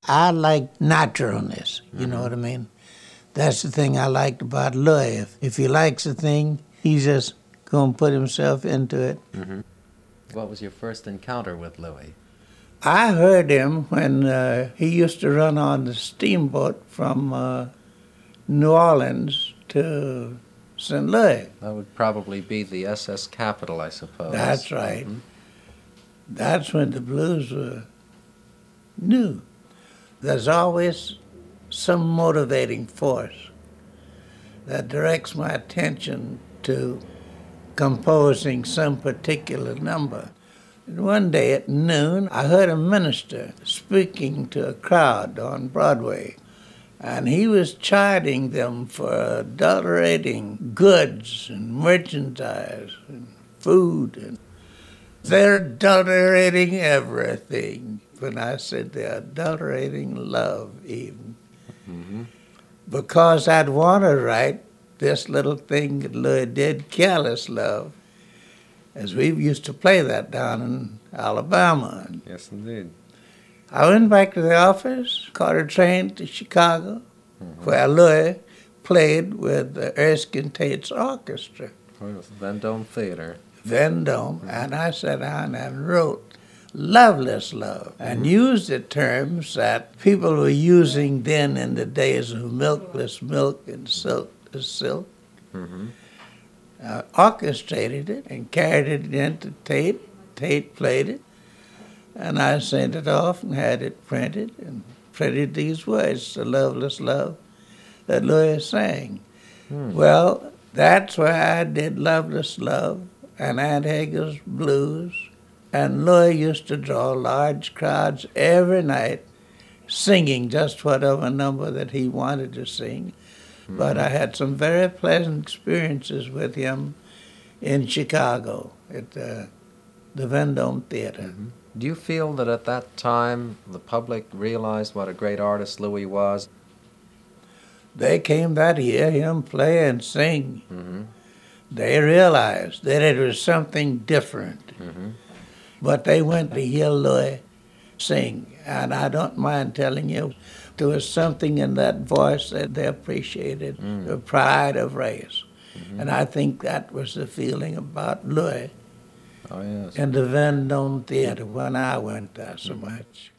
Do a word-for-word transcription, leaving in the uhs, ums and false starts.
I like naturalness, you mm-hmm. know what I mean? That's the thing I liked about Louis. If, if he likes a thing, he's just going to put himself into it. Mm-hmm. What was your first encounter with Louis? I heard him when uh, he used to run on the steamboat from uh, New Orleans to Saint Louis. That would probably be the S S Capital, I suppose. That's right. Mm-hmm. That's when the blues were new. There's always some motivating force that directs my attention to composing some particular number. And one day at noon, I heard a minister speaking to a crowd on Broadway, and he was chiding them for adulterating goods and merchandise and food. And they're adulterating everything. When I said they're adulterating love even. Mm-hmm. Because I'd want to write this little thing that Louis did, Careless Love, as we used to play that down in Alabama. Yes, indeed. I went back to the office, caught a train to Chicago, mm-hmm. where Louis played with the Erskine Tate's orchestra. Oh, it was Vendome Theater. Vendome, mm-hmm. and I sat down and wrote Loveless Love, and mm-hmm. used the terms that people were using then in the days of milkless milk and silkless silk. Mm-hmm. I orchestrated it and carried it into Tate. Tate played it, and I sent it off and had it printed and printed these words, the Loveless Love that Louis sang. Mm. Well, that's where I did Loveless Love and Aunt Hagar's Blues. And Louis used to draw large crowds every night singing just whatever number that he wanted to sing. Mm-hmm. But I had some very pleasant experiences with him in Chicago at uh, the Vendome Theater. Mm-hmm. Do you feel that at that time the public realized what a great artist Louis was? They came there to hear him play and sing. Mm-hmm. They realized that it was something different. Mm-hmm. But they went to hear Louis sing, and I don't mind telling you, there was something in that voice that they appreciated, mm. the pride of race. Mm-hmm. And I think that was the feeling about Louis oh, yes. in the Vendome Theater when I went there so mm-hmm. much.